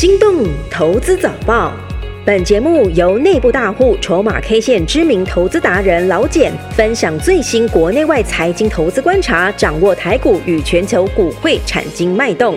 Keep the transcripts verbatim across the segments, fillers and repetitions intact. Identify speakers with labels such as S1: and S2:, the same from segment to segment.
S1: 心动投资早报，本节目由内部大户筹码 K 线知名投资达人老简分享最新国内外财经投资观察，掌握台股与全球股汇产经脉动。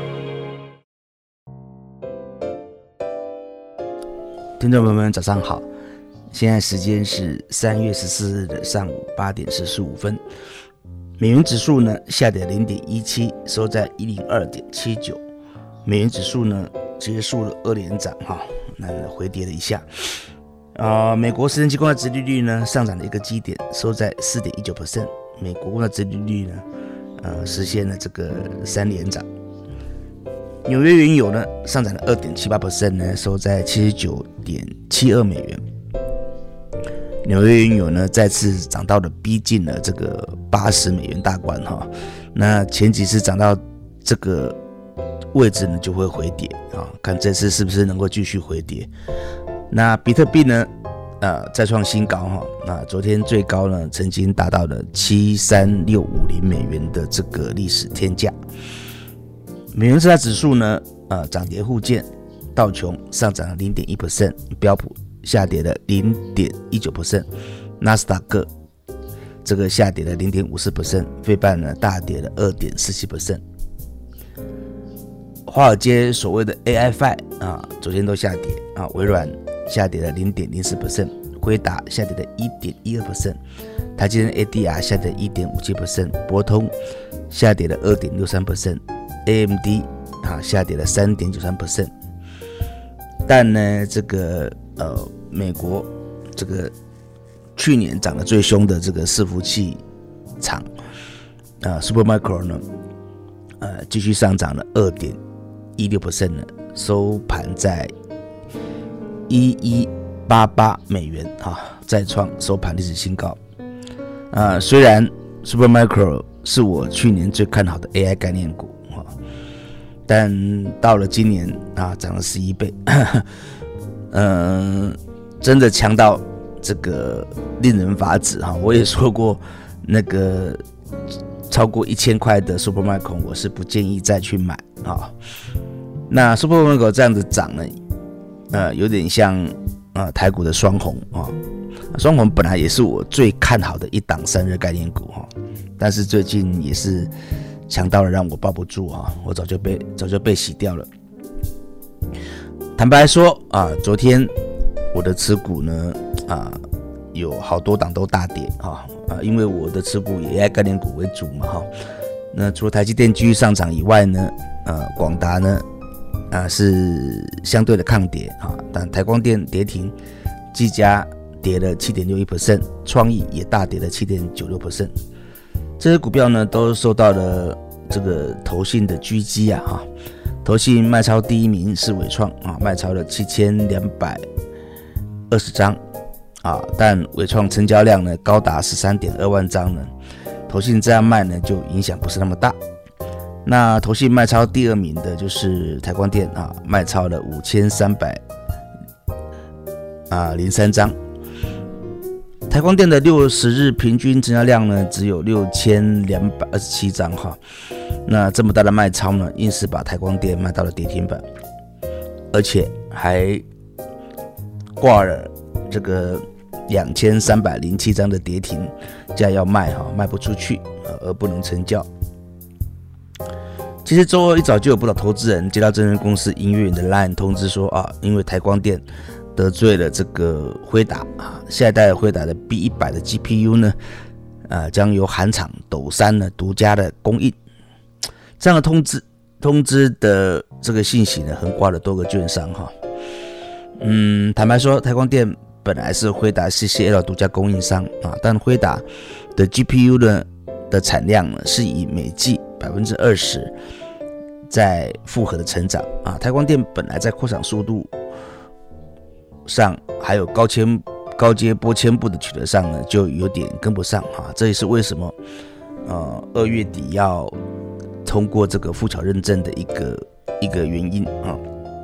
S2: 听众朋友们，早上好！现在时间是三月十四日的上午八点四十五分。美元指数呢下跌 零点一七， 收在 一零二点七九。美元指数呢结束了二连涨哈，那回跌了一下。呃，美国十年期公债殖利率呢上涨了一个基点，收在 百分之四点一九。美国公债殖利率呢，呃，实现了这个三连涨。纽约原油呢上涨了 百分之二点七八 呢，收在 七十九点七二美元。纽约原油呢再次涨到了逼近了这个八十美元大关哈。那前几次涨到这个位置呢就会回跌啊，看这次是不是能够继续回跌。那比特币呢，呃，再创新高哈。那昨天最高呢曾经达到了七三六五零美元的这个历史天价。美元四大指数呢，呃，涨跌互见，道琼上涨了 零点一 百分点， 标普下跌了 零点一九 百分点， 纳斯达克这个下跌了 零点五四 百分点， 费半呢大跌了 二点四七 百分点。华尔街所谓的 A I 五 啊，昨天都下跌啊，微软下跌了 零点零四 百分点， 辉达下跌了 一点一二 百分点， 台积电 A D R 下跌 一点五七 百分点， 博通下跌了 二点六三 百分点， A M D 啊下跌了 三点九三 百分点。但呢，这个呃美国这个去年涨得最凶的这个伺服器厂啊 Supermicro 呢，呃继续上涨了 二点一六 百分点 呢，收盘在一一八八美元啊，再创收盘历史新高。啊，虽然 Supermicro 是我去年最看好的 A I 概念股啊，但到了今年啊，涨了十一倍，嗯、呃，真的强到这个令人发指哈。我也说过，那个超过一千块的 Supermicro 我是不建议再去买啊。那 Supermicro 这样子涨呢，呃，有点像呃台股的双红啊。双红本来也是我最看好的一档散热概念股哈，但是最近也是强到了让我抱不住哈，我早就被早就被洗掉了。坦白说啊，昨天我的持股呢啊有好多档都大跌啊啊，因为我的持股以 A I 概念股为主嘛哈。那除了台积电继续上涨以外呢，呃，广达呢啊是相对的抗跌啊，但台光电跌停，技嘉跌了 百分之七点六一， 创意也大跌了 百分之七点九六。这些股票呢都受到了这个投信的狙击啊哈。投信卖超第一名是伟创啊，卖超了七千两百二十张啊，但伟创成交量呢高达 十三点二万张呢，投信这样卖呢就影响不是那么大。那投信卖超第二名的就是台光电啊，卖超了五千三百零三张。台光电的六十日平均成交量呢只有六千两百二十七张哈，那这么大的卖超呢，硬是把台光电卖到了跌停板，而且还挂了这个两千三百零七张的跌停价要卖哈，卖不出去而不能成交。其实周二一早就有不少投资人接到证券公司营业员的 LINE 通知说啊，因为台光电得罪了这个辉达啊，下一代辉达的 B 一百 的 G P U 呢，呃，将由韩厂斗三呢独家的供应。这样的通知通知的这个信息呢，横挂了多个券商哈。嗯，坦白说，台光电本来是辉达 C C L 独家供应商啊，但辉达的 G P U 呢的产量呢是以每季 百分之二十 在复合的成长啊。台光电本来在扩产速度上还有高纤高阶波纤布的取得上呢，就有点跟不上哈。这也是为什么呃二月底要通过这个附巧认证的一个一个原因啊。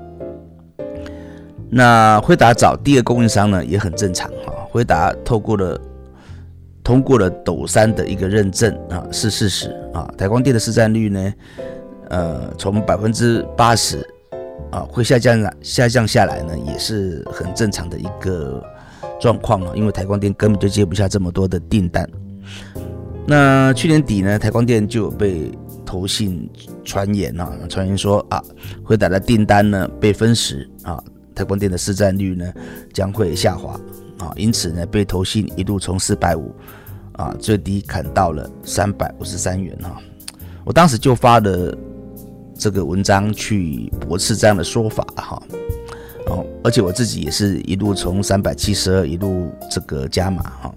S2: 那辉达找第二供应商呢也很正常哈。辉达透过了通过了斗三的一个认证啊，是事实啊。台光电的市占率呢，呃，从百分之八十啊会下降下降下来呢，也是很正常的一个状况了，因为台光电根本就接不下这么多的订单。那去年底呢，台光电就有被投信传言啊，传言说啊，辉达的订单呢被分食啊，台光电的市占率呢将会下滑啊，因此呢被投信一路从四百五十啊最低砍到了三百五十三元哈。我当时就发了这个文章去驳斥这样的说法哈。哦，而且我自己也是一路从三百七十二一路这个加码哈。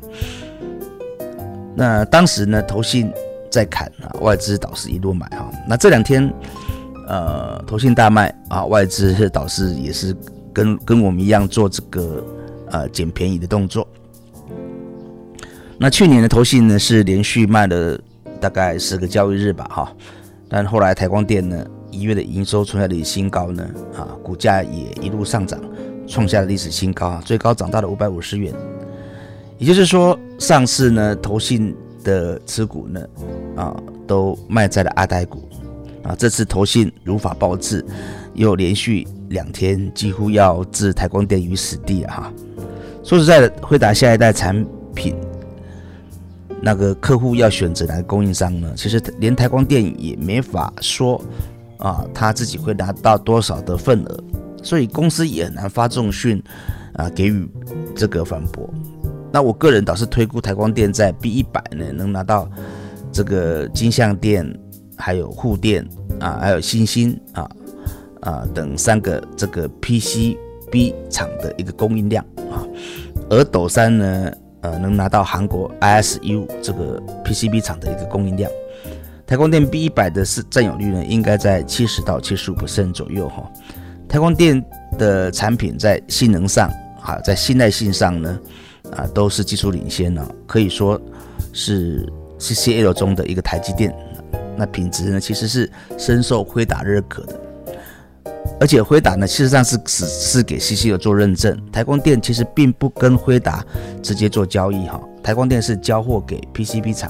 S2: 那当时呢，投信在砍啊，外资导师一路买哈。那这两天，呃，投信大卖啊，外资导师也是跟跟我们一样做这个呃捡便宜的动作。那去年的投信呢是连续卖了大概十个交易日吧哈，但后来台光电呢一月的营收创下历史新高呢啊，股价也一路上涨，创下了历史新高啊，最高涨到了五百五十元。也就是说，上次呢，投信的持股呢，啊，都卖在了阿呆股，啊，这次投信如法炮制，又连续两天几乎要置台光电于死地了哈。说实在的，辉达下一代产品，那个客户要选择哪个供应商呢？其实连台光电也没法说啊，他自己会拿到多少的份额，所以公司也很难发重讯啊，给予这个反驳。那我个人倒是推估台光电在 B 一百 呢，能拿到这个金像电、还有沪电啊，还有新兴啊啊等三个这个 P C B 厂的一个供应量啊，而斗三呢，呃，能拿到韩国 I S U 这个 P C B 厂的一个供应量。台光电 B 一百 的是占有率呢，应该在 百分之七十到百分之七十五 左右哈。台光电的产品在性能上啊，在信赖性上呢。啊，都是技术领先啊，可以说是 C C L 中的一个台积电。那品质呢，其实是深受辉达认可的。而且辉达呢，事实上是只是给 C C L 做认证，台光电其实并不跟辉达直接做交易哈。台光电是交货给 P C B 厂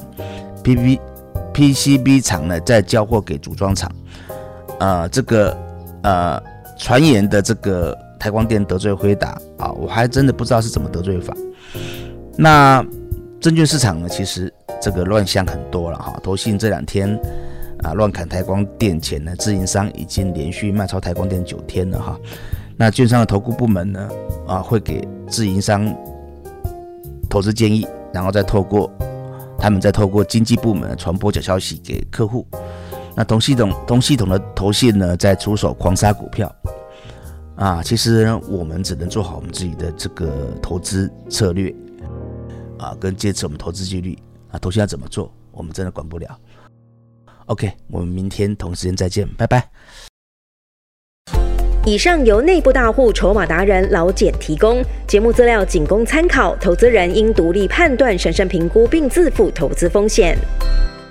S2: ，P C B 厂呢再交货给组装厂。呃，这个呃传言的这个台光电得罪辉达啊，我还真的不知道是怎么得罪法。那证券市场呢，其实这个乱象很多了哈。投信这两天啊乱砍台光电前呢，自营商已经连续卖超台光电九天了哈。那券商的投顾部门呢啊会给自营商投资建议，然后再透过他们再透过经纪部门传播假消息给客户。那同系统同系统的投信呢在出手狂杀股票啊，其实呢我们只能做好我们自己的这个投资策略。啊，跟坚持我们投资纪律啊，投信要怎么做，我们真的管不了。OK， 我们明天同时间再见，拜拜。
S1: 以上由内部大户筹码达人老简提供，节目资料仅供参考，投资人应独立判断、审慎评估并自负投资风险。